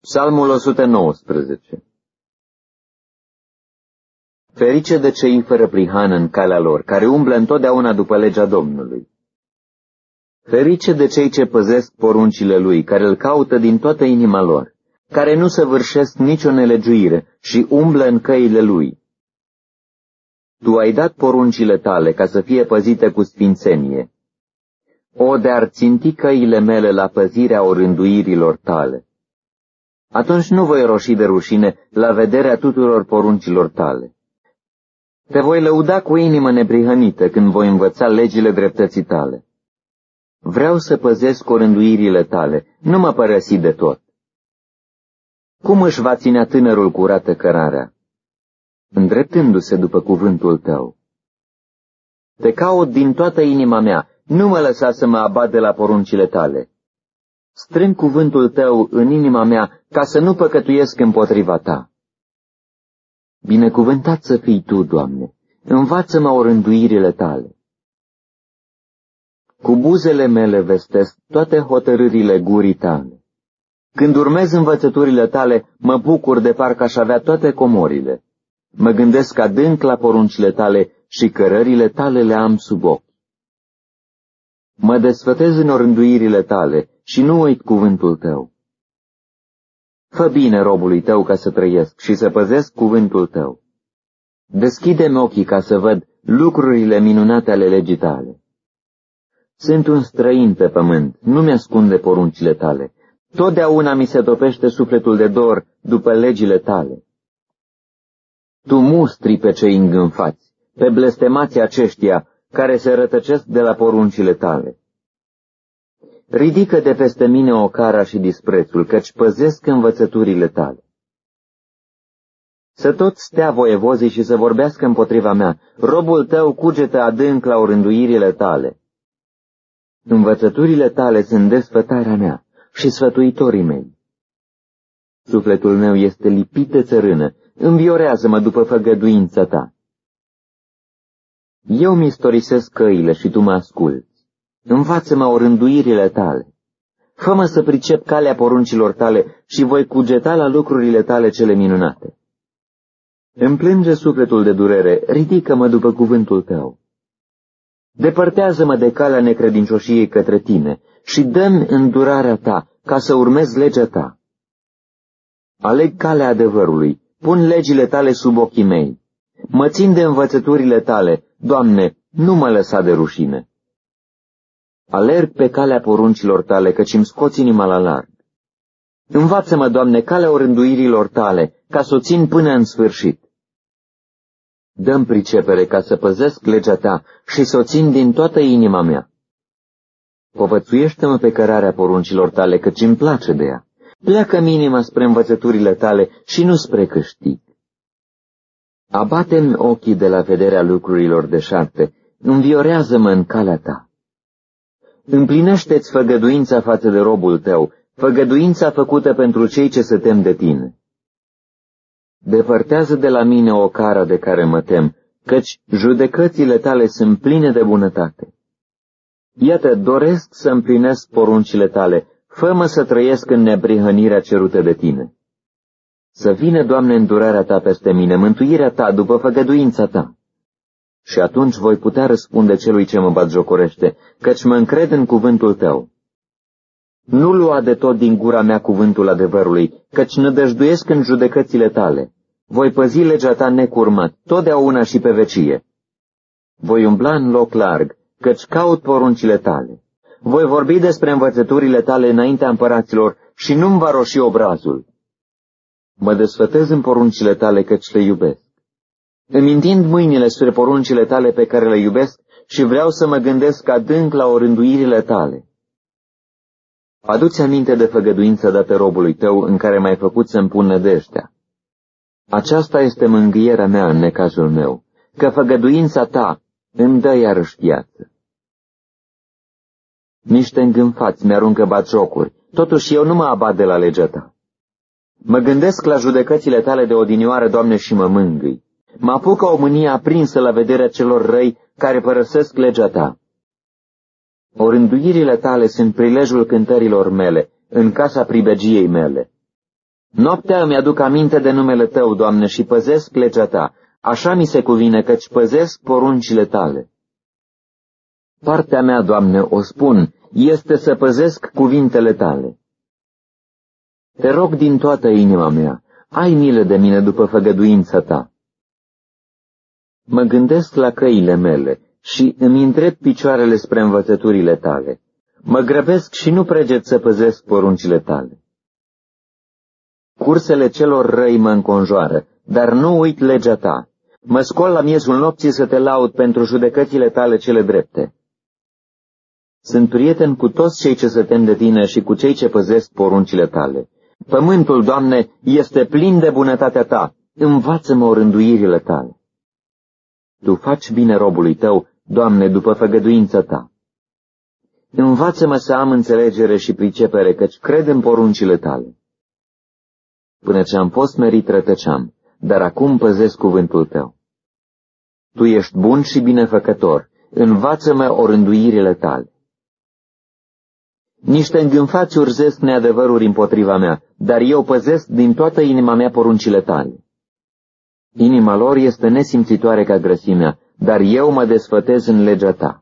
Psalmul 119. Ferice de cei fără prihană în calea lor, care umblă întotdeauna după legea Domnului. Ferice de cei ce păzesc poruncile lui, care îl caută din toată inima lor, care nu săvârșesc nicio nelegiuire și umblă în căile lui. Tu ai dat poruncile tale ca să fie păzite cu sfințenie. O, de-ar ținti căile mele la păzirea orânduirilor tale. Atunci nu voi roși de rușine la vederea tuturor poruncilor tale. Te voi lăuda cu inimă neprihănită când voi învăța legile dreptății tale. Vreau să păzesc orânduirile tale, nu mă părăsi de tot. Cum își va ținea tânărul curată cărarea? Îndreptându-se după cuvântul tău. Te caut din toată inima mea, nu mă lăsa să mă abat de la poruncile tale. Strâng cuvântul tău în inima mea ca să nu păcătuiesc împotriva ta. Binecuvântat să fii tu, Doamne, învață-mă orânduirile tale. Cu buzele mele vestesc toate hotărârile gurii tale. Când urmez învățăturile tale, mă bucur de parcă aș avea toate comorile. Mă gândesc adânc la poruncile tale și cărările tale le am sub ochi. Mă desfătez în orânduirile tale și nu uit cuvântul tău. Fă bine robului tău ca să trăiesc și să păzesc cuvântul tău. Deschide-mi ochii ca să văd lucrurile minunate ale legii tale. Sunt un străin pe pământ, nu mi-ascunde poruncile tale. Totdeauna mi se topește sufletul de dor după legile tale. Tu mustri pe cei îngânfați, pe blestemații aceștia care se rătăcesc de la poruncile tale. Ridică de peste mine ocara și disprețul, căci păzesc învățăturile tale. Să tot stea voievozii și să vorbească împotriva mea, robul tău cugetă adânc la orânduirile tale. Învățăturile tale sunt desfătarea mea și sfătuitorii mei. Sufletul meu este lipit de țărână, înviorează-mă după făgăduința ta. Eu mi istorisesc căile și tu mă asculți. Învață-mă orânduirile tale. Fă-mă să pricep calea poruncilor tale și voi cugeta la lucrurile tale cele minunate. Îmi plânge sufletul de durere, ridică-mă după cuvântul tău. Depărtează-mă de calea necredincioșiei către tine și dă-mi îndurarea ta ca să urmez legea ta. Aleg calea adevărului, pun legile tale sub ochii mei. Mă țin de învățăturile tale, Doamne, nu mă lăsa de rușine. Alerg pe calea poruncilor tale, căci îmi scoți inima la larg. Învață-mă, Doamne, calea orânduirilor tale, ca să o țin până în sfârșit. Dă-mi pricepere ca să păzesc legea ta și să o țin din toată inima mea. Povățuiește-mă pe cărarea poruncilor tale, căci îmi place de ea. Pleacă-mi inima spre învățăturile tale și nu spre câștig. Abate-mi ochii de la vederea lucrurilor deșarte, înviorează-mă în calea ta. Împlinește-ți făgăduința față de robul tău, făgăduința făcută pentru cei ce se tem de tine. Depărtează de la mine o cară de care mă tem, căci judecățile tale sunt pline de bunătate. Iată, doresc să împlinesc poruncile tale, fă-mă să trăiesc în neprihănirea cerută de tine. Să vină, Doamne, îndurarea ta peste mine, mântuirea ta după făgăduința ta. Și atunci voi putea răspunde celui ce mă batjocorește, căci mă încred în cuvântul tău. Nu lua de tot din gura mea cuvântul adevărului, căci nădăjduiesc în judecățile tale. Voi păzi legea ta necurmat, totdeauna și pe vecie. Voi umbla în loc larg, căci caut poruncile tale. Voi vorbi despre învățăturile tale înaintea împăraților și nu-mi va roși obrazul. Mă desfătez în poruncile tale, căci le iubesc. Îmi întind mâinile spre poruncile tale pe care le iubesc și vreau să mă gândesc adânc la orânduirile tale. Adu-ți aminte de făgăduința dată robului tău în care m-ai făcut să-mi pun nădejdea. Aceasta este mângâierea mea în necazul meu, că făgăduința ta îmi dă iarăși viață. Niște îngânfați mi-aruncă batjocuri, totuși eu nu mă abat de la legea ta. Mă gândesc la judecățile tale de odinioară, Doamne, și mă mângâi. Mă apucă o mânie aprinsă la vederea celor răi care părăsesc legea ta. Orânduirile tale sunt prilejul cântărilor mele, în casa pribegiei mele. Noaptea îmi aduc aminte de numele Tău, Doamne, și păzesc legea Ta. Așa mi se cuvine, căci păzesc poruncile Tale. Partea mea, Doamne, o spun, este să păzesc cuvintele Tale. Te rog din toată inima mea, ai milă de mine după făgăduința Ta. Mă gândesc la căile mele și îmi îndrept picioarele spre învățăturile Tale. Mă grăbesc și nu preget să păzesc poruncile Tale. Cursele celor răi mă înconjoară, dar nu uit legea Ta. Mă scol la miezul nopții să Te laud pentru judecățile Tale cele drepte. Sunt prieten cu toți cei ce se tem de Tine și cu cei ce păzesc poruncile Tale. Pământul, Doamne, este plin de bunătatea Ta. Învață-mă orânduirile Tale. Tu faci bine robului Tău, Doamne, după făgăduința Ta. Învață-mă să am înțelegere și pricepere, căci cred în poruncile Tale. Până ce am fost merit rătăceam, dar acum păzesc cuvântul Tău. Tu ești bun și binefăcător, învață-mă orânduirile Tale. Niște îngânfați urzesc neadevăruri împotriva mea, dar eu păzesc din toată inima mea poruncile Tale. Inima lor este nesimțitoare ca grăsimea, dar eu mă desfătez în legea Ta.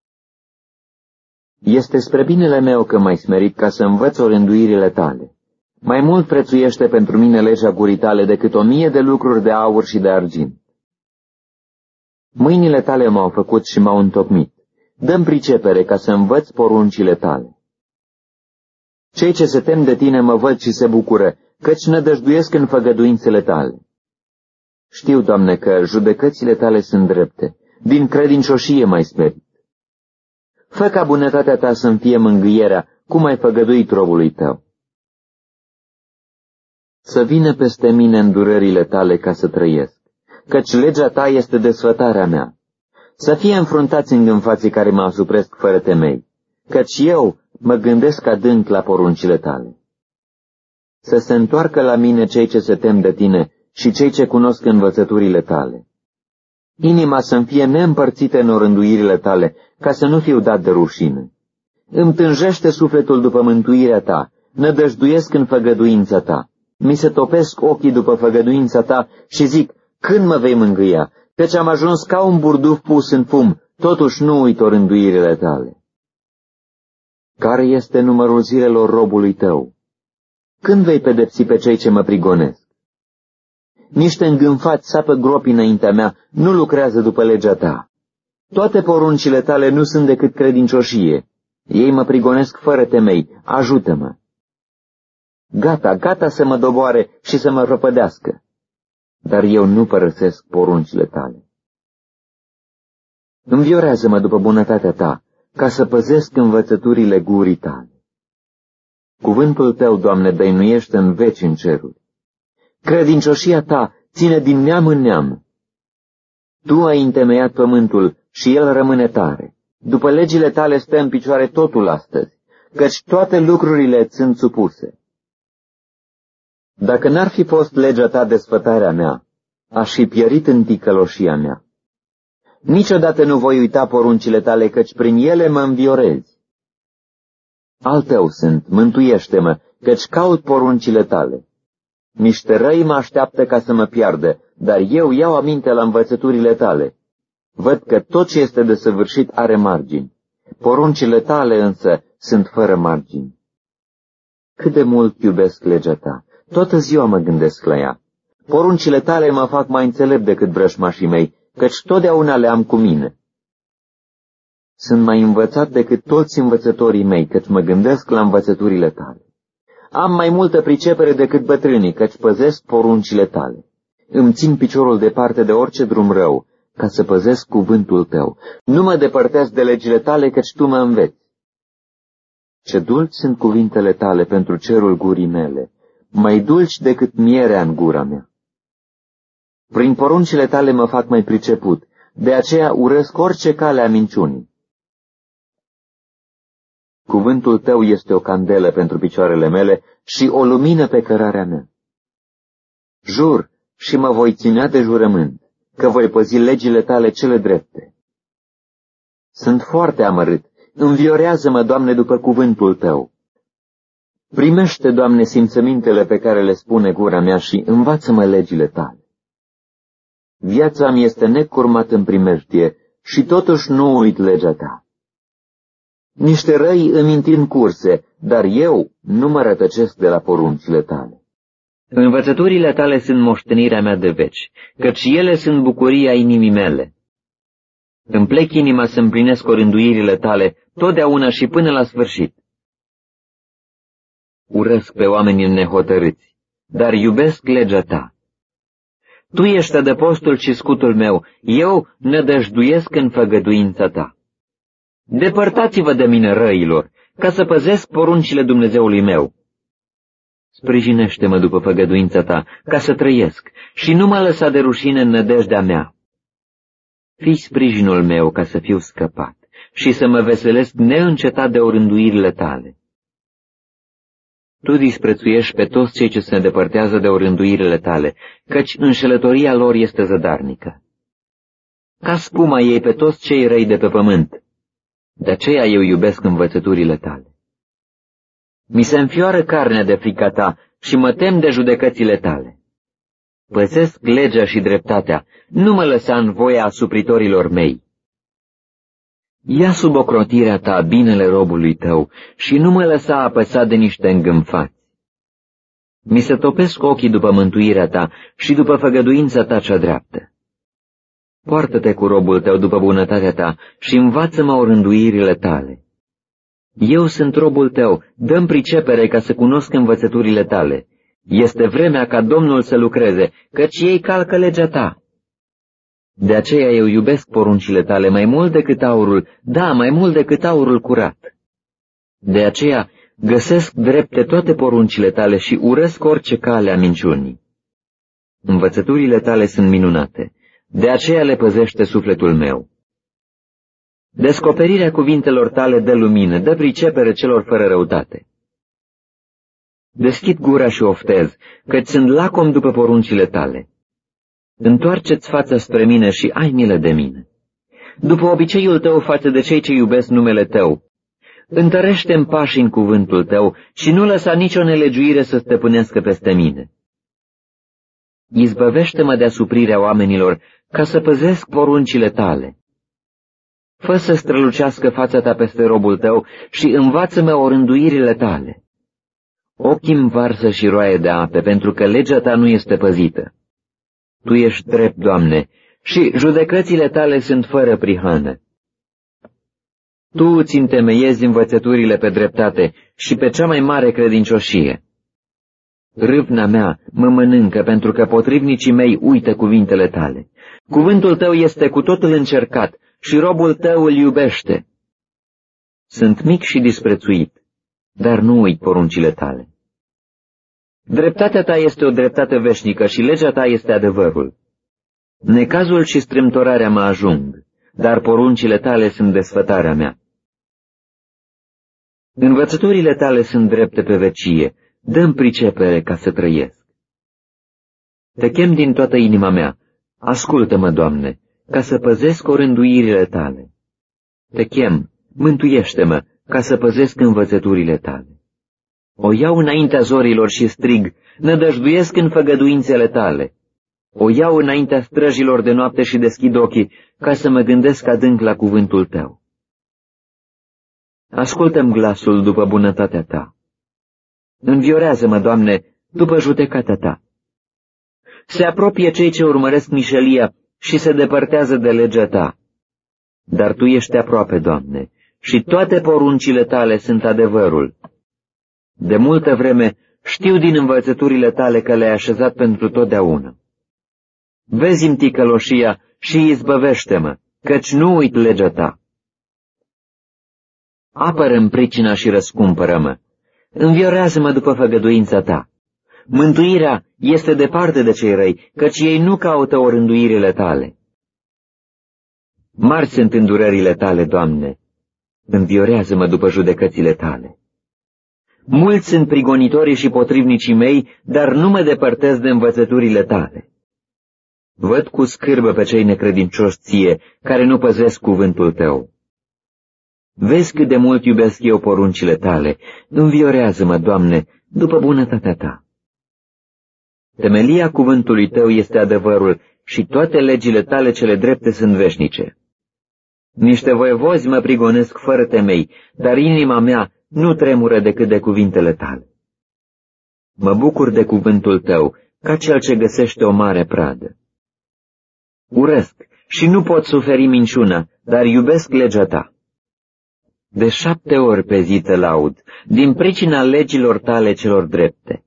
Este spre binele meu că m-ai smerit ca să învăț orânduirile Tale. Mai mult prețuiește pentru mine legea gurii Tale decât 1000 de lucruri de aur și de argint. Mâinile Tale m-au făcut și m-au întocmit. Dă-mi pricepere ca să învăț poruncile Tale. Cei ce se tem de Tine mă văd și se bucură, căci nădăjduiesc în făgăduințele Tale. Știu, Doamne, că judecățile Tale sunt drepte, din credincioșie m-ai smerit. Fă ca bunătatea Ta să-mi fie mângâierea, cum ai făgăduit robului Tău. Să vină peste mine îndurările Tale ca să trăiesc, căci legea Ta este desfătarea mea. Să fie înfruntați îngânfații care mă asupresc fără temei, căci eu mă gândesc adânc la poruncile Tale. Să se întoarcă la mine cei ce se tem de Tine și cei ce cunosc învățăturile Tale. Inima să-mi fie neîmpărțită în orânduirile Tale, ca să nu fiu dat de rușine. Îmi tânjește sufletul după mântuirea Ta, nădăjduiesc în făgăduința Ta. Mi se topesc ochii după făgăduința Ta și zic, când mă vei mângâia, căci am ajuns ca un burduf pus în fum, totuși nu uit orânduirile Tale. Care este numărul zilelor robului Tău? Când vei pedepsi pe cei ce mă prigonesc? Niște îngânfați sapă gropi înaintea mea, nu lucrează după legea Ta. Toate poruncile Tale nu sunt decât credincioșie. Ei mă prigonesc fără temei, ajută-mă. Gata, gata să mă doboare și să mă răpădească. Dar eu nu părăsesc poruncile Tale. Înviorează-mă după bunătatea Ta, ca să păzesc învățăturile gurii Tale. Cuvântul Tău, Doamne, dăinuiește în veci în ceruri. Credincioșia Ta ține din neam în neam. Tu ai întemeiat pământul și el rămâne tare. După legile Tale stă în picioare totul astăzi, căci toate lucrurile îți sunt supuse. Dacă n-ar fi fost legea Ta desfătarea mea, aș fi pierit în ticăloșia mea. Niciodată nu voi uita poruncile Tale, căci prin ele mă înviorezi. Al Tău sunt, mântuiește-mă, căci caut poruncile Tale. Niște răi mă așteaptă ca să mă piardă, dar eu iau aminte la învățăturile Tale. Văd că tot ce este desăvârșit are margini. Poruncile Tale însă sunt fără margini. Cât de mult iubesc legea Ta, toată ziua mă gândesc la ea. Poruncile Tale mă fac mai înțelept decât vrășmașii mei, căci totdeauna le am cu mine. Sunt mai învățat decât toți învățătorii mei, căci mă gândesc la învățăturile Tale. Am mai multă pricepere decât bătrânii, căci păzesc poruncile Tale. Îmi țin piciorul departe de orice drum rău, ca să păzesc cuvântul Tău. Nu mă depărtez de legile Tale, căci Tu mă înveți. Ce dulci sunt cuvintele Tale pentru cerul gurii mele, mai dulci decât mierea în gura mea. Prin poruncile Tale mă fac mai priceput, de aceea urăsc orice cale a minciunii. Cuvântul Tău este o candelă pentru picioarele mele și o lumină pe cărarea mea. Jur și mă voi ținea de jurământ, că voi păzi legile Tale cele drepte. Sunt foarte amărât, înviorează-mă, Doamne, după cuvântul Tău. Primește, Doamne, simțămintele pe care le spune gura mea și învață-mă legile tale. Viața mi este necurmat în primejdie și totuși nu uit legea ta. Niște răi îmi întind curse, dar eu nu mă rătăcesc de la poruncile tale. Învățăturile tale sunt moștenirea mea de veci, căci ele sunt bucuria inimii mele. Îmi plec inima să împlinesc orânduirile tale, totdeauna și până la sfârșit. Urăsc pe oamenii nehotărâți, dar iubesc legea ta. Tu ești adăpostul și scutul meu, eu nădăjduiesc în făgăduința ta. Depărtați-vă de mine, răilor, ca să păzesc poruncile Dumnezeului meu. Sprijinește-mă după făgăduința ta, ca să trăiesc, și nu mă lăsa de rușine în nădejdea mea. Fii sprijinul meu ca să fiu scăpat și să mă veselesc neîncetat de orânduirile tale. Tu disprețuiești pe toți cei ce se îndepărtează de orânduirile tale, căci înșelătoria lor este zădarnică. Ca spuma ei pe toți cei răi de pe pământ, de aceea eu iubesc învățăturile tale. Mi se înfioară carnea de frica ta și mă tem de judecățile tale. Păzesc legea și dreptatea, nu mă lăsa în voia asupritorilor mei. Ia sub ocrotirea ta binele robului tău și nu mă lăsa apăsat de niște îngânfați. Mi se topesc ochii după mântuirea ta și după făgăduința ta cea dreaptă. Poartă-te cu robul tău după bunătatea ta și învață-mă orânduirile tale. Eu sunt robul tău, dă-mi pricepere ca să cunosc învățăturile tale. Este vremea ca Domnul să lucreze, căci ei calcă legea ta. De aceea eu iubesc poruncile tale mai mult decât aurul, da, mai mult decât aurul curat. De aceea găsesc drepte toate poruncile tale și urăsc orice cale a minciunii. Învățăturile tale sunt minunate, de aceea le păzește sufletul meu. Descoperirea cuvintelor tale dă lumină, dă pricepere celor fără răutate. Deschid gura și oftez, căci sunt lacom după poruncile tale. Întoarce-ți fața spre mine și ai milă de mine. După obiceiul tău față de cei ce iubesc numele tău, întărește-mi pașii în cuvântul tău și nu lăsa nicio nelegiuire să stăpânească peste mine. Izbăvește-mă de asuprirea oamenilor ca să păzesc poruncile tale. Fă să strălucească fața ta peste robul tău și învață-mă orânduirile tale. Ochii-mi varsă și roaie de ape, pentru că legea ta nu este păzită. Tu ești drept, Doamne, și judecățile tale sunt fără prihană. Tu îți întemeiezi învățăturile pe dreptate și pe cea mai mare credincioșie. Râvna mea mă mănâncă, pentru că potrivnicii mei uită cuvintele tale. Cuvântul tău este cu totul încercat și robul tău îl iubește. Sunt mic și disprețuit, dar nu uit poruncile tale. Dreptatea ta este o dreptate veșnică și legea ta este adevărul. Necazul și strâmtorarea mă ajung, dar poruncile tale sunt desfătarea mea. Învățăturile tale sunt drepte pe vecie, dă-mi pricepere ca să trăiesc. Te chem din toată inima mea, ascultă-mă, Doamne, ca să păzesc orânduirile tale. Te chem, mântuiește-mă, ca să păzesc învățăturile tale. O iau înaintea zorilor și strig, nădăjduiesc în făgăduințele tale. O iau înaintea străjilor de noapte și deschid ochii, ca să mă gândesc adânc la cuvântul tău. Ascultă-mi glasul după bunătatea ta. Înviorează-mă, Doamne, după judecata ta. Se apropie cei ce urmăresc mișelia și se depărtează de legea ta. Dar tu ești aproape, Doamne, și toate poruncile tale sunt adevărul. De multă vreme știu din învățăturile tale că le-ai așezat pentru totdeauna. Vezi-mi ticăloșia și izbăvește-mă, căci nu uit legea ta. Apără-mi pricina și răscumpără-mă. Înviorează-mă după făgăduința ta. Mântuirea este departe de cei răi, căci ei nu caută orânduirile tale. Mari sunt îndurările tale, Doamne. Înviorează-mă după judecățile tale. Mulți sunt prigonitorii și potrivnicii mei, dar nu mă depărtez de învățăturile tale. Văd cu scârbă pe cei necredincioși ție, care nu păzesc cuvântul tău. Vezi cât de mult iubesc eu poruncile tale. Înviorează-mă, Doamne, după bunătatea ta. Temelia cuvântului tău este adevărul și toate legile tale cele drepte sunt veșnice. Niște voievozi mă prigonesc fără temei, dar inima mea nu tremură decât de cuvintele tale. Mă bucur de cuvântul tău, ca cel ce găsește o mare pradă. Urăsc și nu pot suferi minciuna, dar iubesc legea ta. De 7 ori pe zi te laud, din pricina legilor tale celor drepte.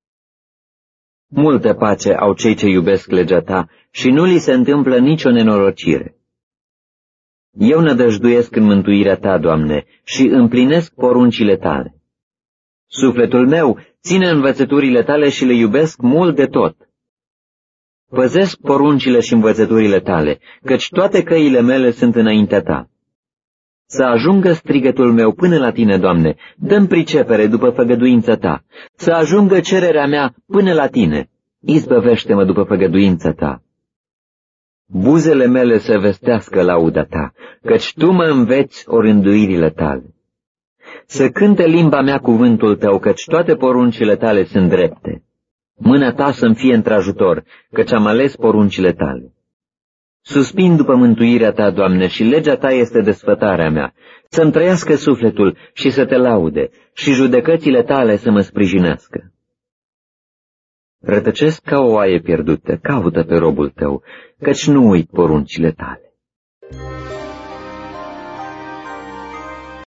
Multă pace au cei ce iubesc legea ta și nu li se întâmplă nicio nenorocire. Eu nădăjduiesc în mântuirea ta, Doamne, și împlinesc poruncile tale. Sufletul meu ține învățăturile tale și le iubesc mult de tot. Păzesc poruncile și învățăturile tale, căci toate căile mele sunt înaintea ta. Să ajungă strigătul meu până la tine, Doamne, dă-mi pricepere după făgăduința ta, să ajungă cererea mea până la tine, izbăvește-mă după făgăduința ta. Buzele mele să vestească lauda ta, căci tu mă înveți orânduirile tale. Să cânte limba mea cuvântul tău, căci toate poruncile tale sunt drepte. Mâna ta să-mi fie într-ajutor, căci am ales poruncile tale. Suspin după mântuirea ta, Doamne, și legea ta este desfătarea mea, să-mi trăiască sufletul și să te laude, și judecățile tale să mă sprijinească. Rătăcesc ca o oaie pierdută, caută pe robul tău, căci nu uit poruncile tale.